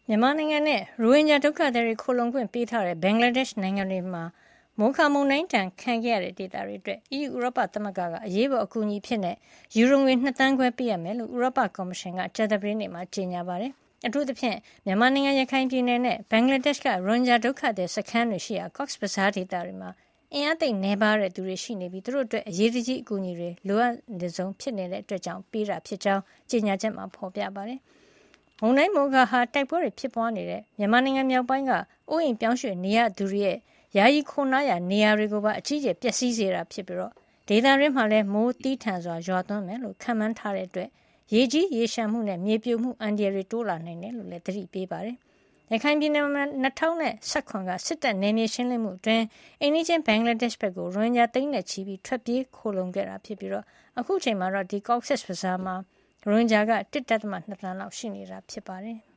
မြန်မာနိုင်ငံနဲ့ရိုဟင်ဂျာဒုက္ခသည်တွေခိုလှုံခွင့်ပေးထားတဲ့ဘင်္ဂလားဒေ့ရှ်နိုင်ငံတွေမှာမိုခါမုန်တိုင်းတန်ခံခဲ့ရတဲ့ဒေသတွေအတွက် EU ဥရောပသမဂ္ဂကအရေးပေါ်အကူအညီအဖြစ်ယူရိုငွေ2 သန်းခွဲပေးအပ်မယ်လို့ဥရောပကော်မရှင်ကကြာသပတေးနေ့မှာကြေညာပါတယ်။အထူးသဖြင့်မြန်မာနိုင်ငံရခိုင်ပြည်နယ်နဲ့ဘင်္ဂလားဒေ့ရှ်ကရိုဟင်ဂျာဒုက္ခသည်စခန်းတွေရှိရာ Cox's Bazar ဒေသတွေမှာအင်အားသိပ်နည်းပါးတဲ့သူတွေရှိနေပြီးသူတို့အတွက်အရေးတကြီးအကူအညီတွေလိုအပ်နေဆုံးဖြစ်နေတဲ့အတွက်ကြောင့်ပေးတာဖြစ်ကြောင်းကြေညာချက်မှာဖော်ပြပါတယ်။မုန်တိုင်းမိုခါဟာတိုက်ပွဲတွေဖြစ်ပွားနေတဲ့မြန်မာနိုင်ငံမြောက်ပိုင်းကအိုးအိမ်ပြောင်းရွှေ့နေရသူတွေရဲ့ယာယီခိုနားရာနေရာတွေကိုပါအကြီးအကျယ်ပျက်စီးစေတာဖြစ်ပြီးဒေသတွင်းမှာလည်းမိုးသည်းထန်စွာရွာသွန်းမယ်လို့ခန့်မှန်းထားတဲ့အတွက်ရေကြီးရေလျှံမှုနဲ့မြေပြိုမှုအန္တရာယ်တွေတိုးလာနိုင်တယ်လို့လည်းသတိပေးပါတယ်။ရခိုင်ပြည်နယ်မှာ2019ကစစ်တပ်နယ်မြေရှင်းလင်းမှုအတွင်းအိမ်နီးချင်းဘင်္ဂလားဒေ့ရှ်ဘက်ကိုရိုဟင်ဂျာသိန်းနဲ့ချီပြီးထွက်ပြေးခိုလှုံခဲ့တာဖြစ်ပြီးအခုချိန်မှာတော့ဒီ Cox's Bazar မှာရိုဟင်ဂျာက1.2 သန်းလောက်ရှိနေတာဖြစ်ပါတယ်။